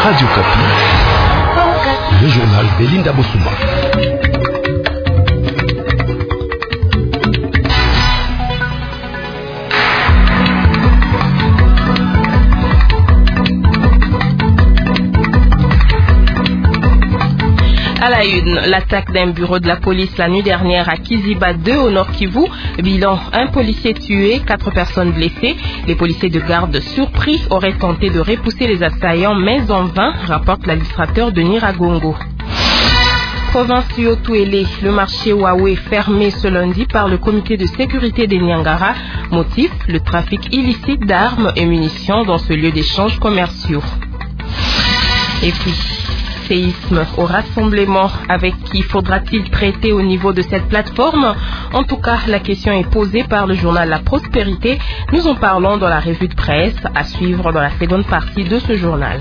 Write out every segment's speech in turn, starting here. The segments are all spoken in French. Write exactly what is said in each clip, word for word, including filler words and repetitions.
Radio Kapi, le journal Belinda Bosuma. À la une, l'attaque d'un bureau de la police la nuit dernière à Kiziba deux au Nord Kivu. Bilan, un policier tué, quatre personnes blessées. Les policiers de garde surpris auraient tenté de repousser les assaillants, mais en vain, rapporte l'administrateur de Nyiragongo. Province du Haut-Touélé, le marché Huawei fermé ce lundi par le comité de sécurité des Niangara. Motif, le trafic illicite d'armes et munitions dans ce lieu d'échange commerciaux. Et puis, séisme au rassemblement, avec qui faudra-t-il traiter au niveau de cette plateforme? En tout cas, la question est posée par le journal La Prospérité. Nous en parlons dans la revue de presse, à suivre dans la seconde partie de ce journal.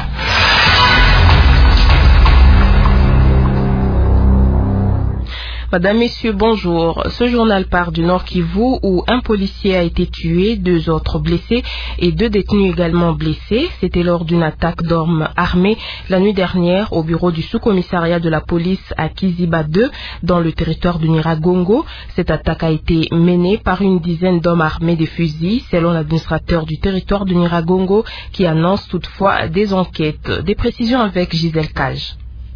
Madame, Messieurs, bonjour. Ce journal part du Nord Kivu où un policier a été tué, deux autres blessés et deux détenus également blessés. C'était lors d'une attaque d'armes armées la nuit dernière au bureau du sous-commissariat de la police à Kiziba deux dans le territoire de Nyiragongo. Cette attaque a été menée par une dizaine d'hommes armés de fusils, selon l'administrateur du territoire de Nyiragongo qui annonce toutefois des enquêtes. Des précisions avec Gisèle Cage.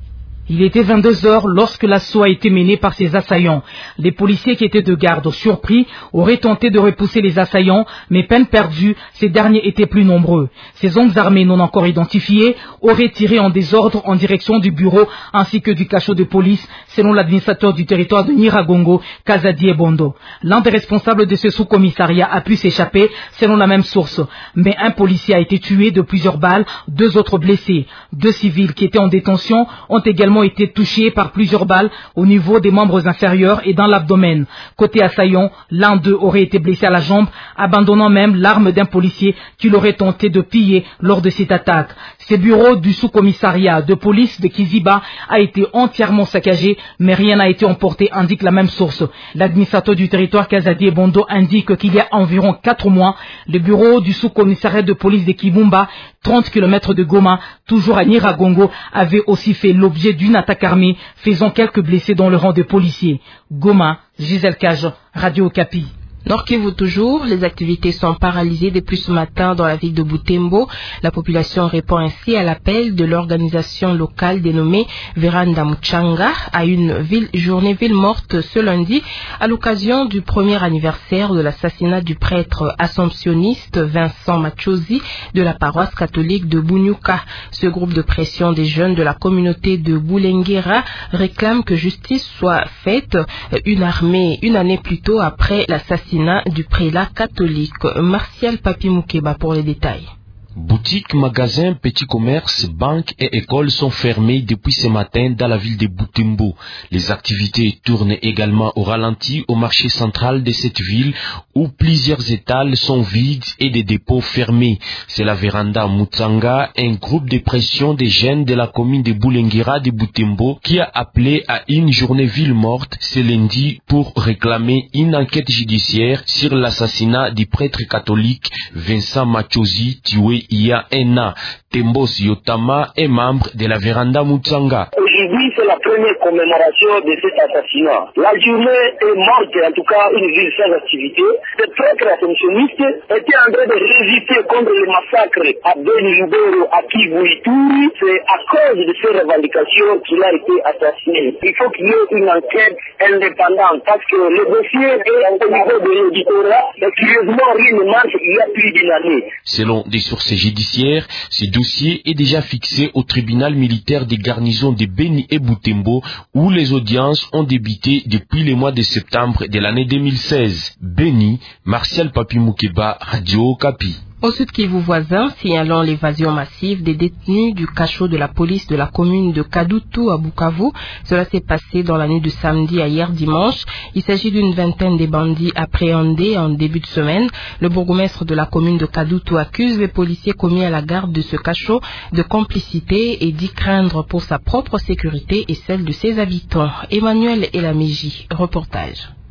Il était vingt-deux heures lorsque l'assaut a été mené par ces assaillants. Les policiers qui étaient de garde, surpris, auraient tenté de repousser les assaillants, mais peine perdue, ces derniers étaient plus nombreux. Ces hommes armés non encore identifiés auraient tiré en désordre en direction du bureau ainsi que du cachot de police, selon l'administrateur du territoire de Nyiragongo, Kazadi Ebondo. L'un des responsables de ce sous-commissariat a pu s'échapper, selon la même source. Mais un policier a été tué de plusieurs balles, deux autres blessés. Deux civils qui étaient en détention ont également été touchés par plusieurs balles au niveau des membres inférieurs et dans l'abdomen. Côté assaillant, l'un d'eux aurait été blessé à la jambe, abandonnant même l'arme d'un policier qui l'aurait tenté de piller lors de cette attaque. Ce bureau du sous-commissariat de police de Kiziba a été entièrement saccagé, mais rien n'a été emporté, indique la même source. L'administrateur du territoire Kazadi Ebondo indique qu'il y a environ quatre mois, le bureau du sous-commissariat de police de Kibumba, trente kilomètres de Goma, toujours à Nyiragongo, avait aussi fait l'objet d'une attaque armée, faisant quelques blessés dans le rang de policiers. Goma, Gisèle Cage, Radio Okapi. Nord Kivu toujours, les activités sont paralysées depuis ce matin dans la ville de Butembo. La population répond ainsi à l'appel de l'organisation locale dénommée Veranda Muchanga à une ville, journée ville morte ce lundi à l'occasion du premier anniversaire de l'assassinat du prêtre assomptionniste Vincent Machozi de la paroisse catholique de Bunyuka. Ce groupe de pression des jeunes de la communauté de Bulengera réclame que justice soit faite une armée, une année plus tôt après l'assassinat du prélat catholique. Martial Papi Moukeba pour les détails. Boutiques, magasins, petits commerces, banques et écoles sont fermés depuis ce matin dans la ville de Butembo. Les activités tournent également au ralenti au marché central de cette ville où plusieurs étals sont vides et des dépôts fermés. C'est la Veranda Mutsanga, un groupe de pression des jeunes de la commune de Bulengera de Butembo qui a appelé à une journée ville morte ce lundi pour réclamer une enquête judiciaire sur l'assassinat du prêtre catholique Vincent Machozi tué il y a un an. Tembos Yotama est membre de la Veranda Mutsanga. Aujourd'hui, c'est la première commémoration de cet assassinat. La journée est morte, en tout cas une ville sans activité. Le prêtre assomptionniste était en train de résister contre le massacre à Beni Lubero, à Kivu-Ituri. C'est à cause de ces revendications qu'il a été assassiné. Il faut qu'il y ait une enquête indépendante parce que le dossier est au niveau de l'éditorat et curieusement rien ne marche il y a plus d'une année. Selon des sources judiciaires, ce dossier est déjà fixé au tribunal militaire des garnisons de Beni et Butembo où les audiences ont débuté depuis le mois de septembre de l'année deux mille seize. Beni, Martial Papi Moukeba, Radio Okapi. Au sud Kivu voisin, signalant l'évasion massive des détenus du cachot de la police de la commune de Kadutu à Bukavu. Cela s'est passé dans la nuit de samedi à hier dimanche. Il s'agit d'une vingtaine de bandits appréhendés en début de semaine. Le bourgmestre de la commune de Kadutu accuse les policiers commis à la garde de ce cachot de complicité et dit craindre pour sa propre sécurité et celle de ses habitants. Emmanuel Elamiji, reportage.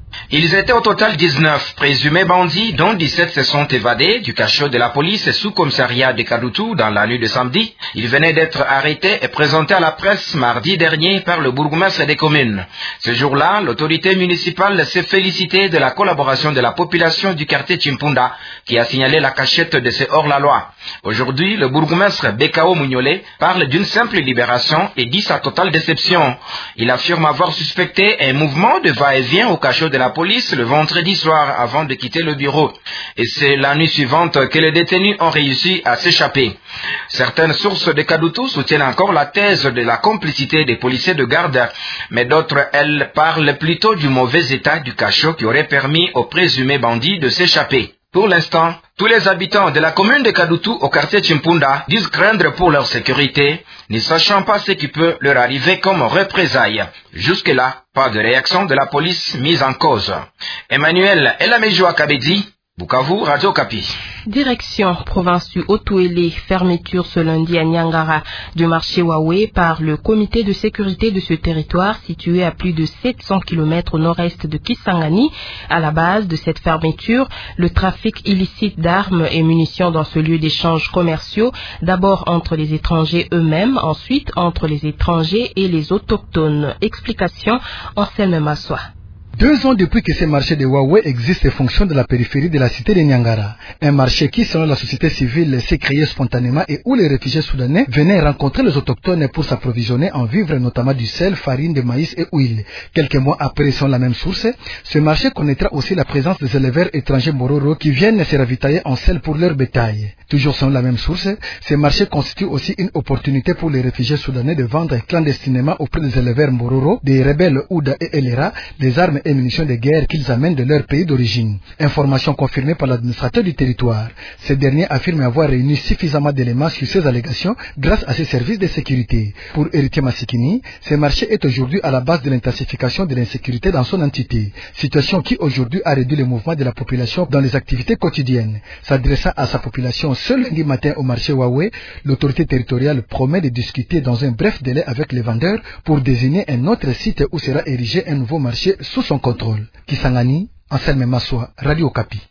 Ils étaient au total dix-neuf présumés bandits, dont dix-sept se sont évadés du cachot de la police sous commissariat de Kadutu dans la nuit de samedi. Ils venaient d'être arrêtés et présentés à la presse mardi dernier par le bourgmestre des communes. Ce jour-là, l'autorité municipale s'est félicitée de la collaboration de la population du quartier Chimpunda qui a signalé la cachette de ces hors-la-loi. Aujourd'hui, le bourgmestre Bekao Mugnolé parle d'une simple libération et dit sa totale déception. Il affirme avoir suspecté un mouvement de va-et-vient au cachot de la police le vendredi soir avant de quitter le bureau. Et c'est la nuit suivante que les détenus ont réussi à s'échapper. Certaines sources de Kadutu soutiennent encore la thèse de la complicité des policiers de garde, mais d'autres, elles, parlent plutôt du mauvais état du cachot qui aurait permis aux présumés bandits de s'échapper. Pour l'instant, tous les habitants de la commune de Kadutu au quartier Chimpunda disent craindre pour leur sécurité, ne sachant pas ce qui peut leur arriver comme représailles. Jusque-là, pas de réaction de la police mise en cause. Emmanuel Elamejoa Kabedi, Bukavu, Radio Kapi. Direction province du Haut-Ouélé, fermeture ce lundi à Niangara du marché Huawei par le comité de sécurité de ce territoire situé à plus de sept cents kilomètres au nord-est de Kisangani. À la base de cette fermeture, le trafic illicite d'armes et munitions dans ce lieu d'échange commerciaux, d'abord entre les étrangers eux-mêmes, ensuite entre les étrangers et les autochtones. Explication, Anselme Massoua. Deux ans depuis que ce marché de Huawei existe et fonctionne dans la périphérie de la cité de Niangara. Un marché qui, selon la société civile, s'est créé spontanément et où les réfugiés soudanais venaient rencontrer les autochtones pour s'approvisionner en vivres, notamment du sel, farine, de maïs et huile. Quelques mois après, selon la même source, ce marché connaîtra aussi la présence des éleveurs étrangers Mororo qui viennent se ravitailler en sel pour leur bétail. Toujours selon la même source, ce marché constitue aussi une opportunité pour les réfugiés soudanais de vendre clandestinement auprès des éleveurs Mororo, des rebelles Ouda et Elera, des armes et munitions de guerre qu'ils amènent de leur pays d'origine. Information confirmée par l'administrateur du territoire. Ce dernier affirme avoir réuni suffisamment d'éléments sur ces allégations grâce à ses services de sécurité. Pour Héritier Massikini, ce marché est aujourd'hui à la base de l'intensification de l'insécurité dans son entité. Situation qui aujourd'hui a réduit le mouvement de la population dans les activités quotidiennes. S'adressant à sa population ce lundi matin au marché Huawei, l'autorité territoriale promet de discuter dans un bref délai avec les vendeurs pour désigner un autre site où sera érigé un nouveau marché sous son contrôle. Kisangani, Anselme Massoua, Radio Kapi.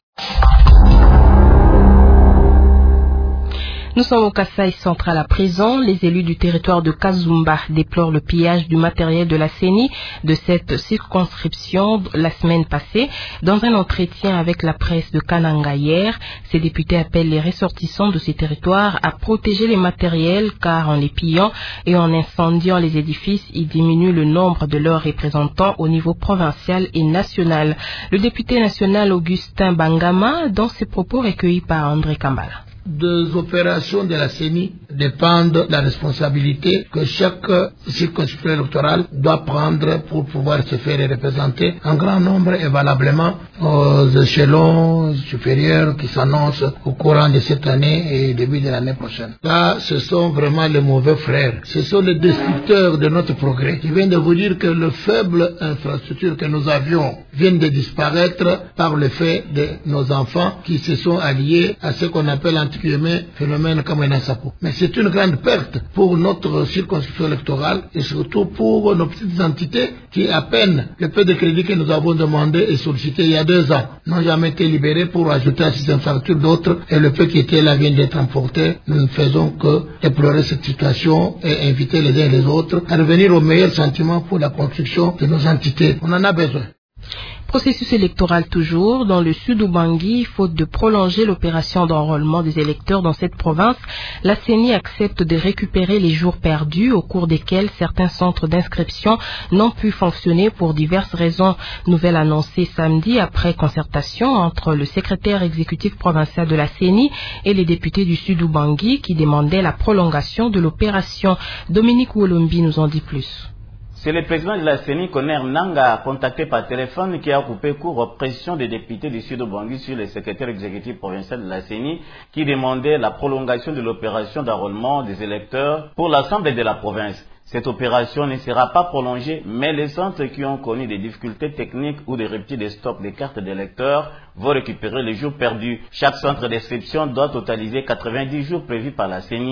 Nous sommes au Kasaï central à présent. Les élus du territoire de Kazumba déplorent le pillage du matériel de la C E N I de cette circonscription la semaine passée. Dans un entretien avec la presse de Kananga hier, ces députés appellent les ressortissants de ces territoires à protéger les matériels car en les pillant et en incendiant les édifices, ils diminuent le nombre de leurs représentants au niveau provincial et national. Le député national Augustin Bangama, dans ses propos recueillis par André Kambala. Des opérations de la C E N I dépendent de la responsabilité que chaque circonscription électorale doit prendre pour pouvoir se faire représenter en grand nombre et valablement aux échelons supérieurs qui s'annoncent au courant de cette année et début de l'année prochaine. Là, ce sont vraiment les mauvais frères. Ce sont les destructeurs de notre progrès. Je viens de vous dire que le faible infrastructure que nous avions vient de disparaître par le fait de nos enfants qui se sont alliés à ce qu'on appelle entre phénomène comme un Asapo. Mais c'est une grande perte pour notre circonscription électorale et surtout pour nos petites entités qui, à peine le peu de crédit que nous avons demandé et sollicité il y a deux ans, n'ont jamais été libérés pour ajouter à ces infrastructures d'autres et le peu qui était là vient d'être emporté. Nous ne faisons que déplorer cette situation et inviter les uns et les autres à revenir au meilleur sentiment pour la construction de nos entités. On en a besoin. Processus électoral toujours. Dans le sud Ubangui, faute de prolonger l'opération d'enrôlement des électeurs dans cette province, la C E N I accepte de récupérer les jours perdus au cours desquels certains centres d'inscription n'ont pu fonctionner pour diverses raisons. Nouvelle annoncée samedi après concertation entre le secrétaire exécutif provincial de la C E N I et les députés du sud Ubangui qui demandaient la prolongation de l'opération. Dominique Wolombi nous en dit plus. C'est le président de la C E N I, Koner Nanga, contacté par téléphone, qui a coupé court aux pressions des députés du sud Ubangui sur le secrétaire exécutif provincial de la C E N I, qui demandait la prolongation de l'opération d'enrôlement des électeurs pour l'ensemble de la province. Cette opération ne sera pas prolongée, mais les centres qui ont connu des difficultés techniques ou des ruptures de stock des cartes d'électeurs vont récupérer les jours perdus. Chaque centre d'inscription doit totaliser quatre-vingt-dix jours prévus par la C E N I.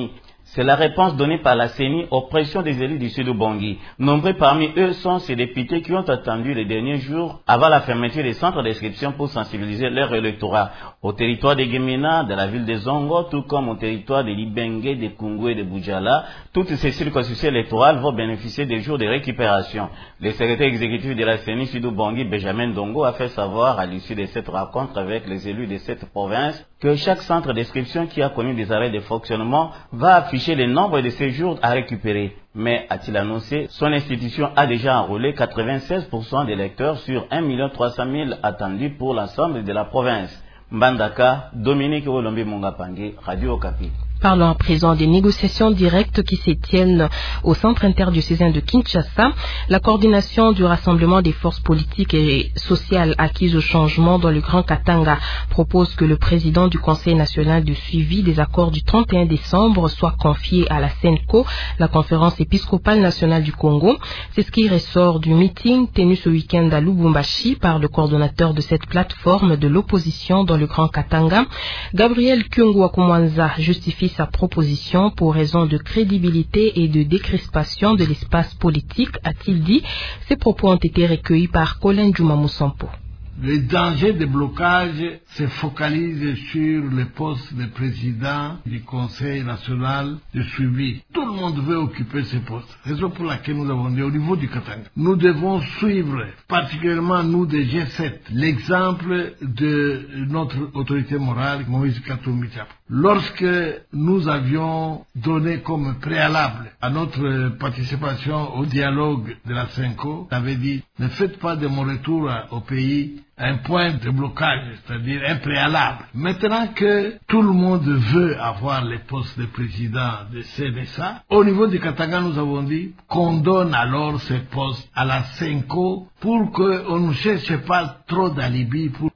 C'est la réponse donnée par la C E N I aux pressions des élus du Sud-Bangui. Nombreux parmi eux sont ces députés qui ont attendu les derniers jours avant la fermeture des centres d'inscription pour sensibiliser leur électorat au territoire de Gemena, de la ville de Zongo, tout comme au territoire de Libenge, de Kungu et de Boudjala. Toutes ces circonscriptions électorales vont bénéficier des jours de récupération. Le secrétaire exécutif de la C E N I Sud-Bangui, Benjamin Dongo, a fait savoir à l'issue de cette rencontre avec les élus de cette province que chaque centre d'inscription qui a connu des arrêts de fonctionnement va afficher le nombre de séjours à récupérer. Mais, a-t-il annoncé, son institution a déjà enrôlé quatre-vingt-seize pour cent des lecteurs sur un million trois cent mille attendus pour l'ensemble de la province. Mbandaka, Dominique Wolombi Mungapangi, Radio Okapi. Parlons à présent des négociations directes qui se tiennent au centre interdiocésain de Kinshasa. La coordination du rassemblement des forces politiques et sociales acquises au changement dans le Grand Katanga propose que le président du Conseil national de suivi des accords du trente et un décembre soit confié à la SENCO, la conférence épiscopale nationale du Congo. C'est ce qui ressort du meeting tenu ce week-end à Lubumbashi par le coordonnateur de cette plateforme de l'opposition dans le Grand Katanga. Gabriel Kyungwa-Kumwanza justifie sa proposition pour raison de crédibilité et de décrispation de l'espace politique, a-t-il dit. Ces propos ont été recueillis par Colin Djoumamoussampo. Le danger de blocage se focalise sur le poste de président du Conseil national de suivi. Tout le monde veut occuper ce poste. Raison pour laquelle nous avons dit au niveau du Katanga, nous devons suivre, particulièrement nous des G sept, l'exemple de notre autorité morale, Moïse Katumbi Diapo. Lorsque nous avions donné comme préalable à notre participation au dialogue de la SENCO, on avait dit, ne faites pas de mon retour au pays un point de blocage, c'est-à-dire un préalable. Maintenant que tout le monde veut avoir les postes de président de C N S A, au niveau du Katanga, nous avons dit qu'on donne alors ces postes à la SENCO pour qu'on ne cherche pas trop d'alibi pour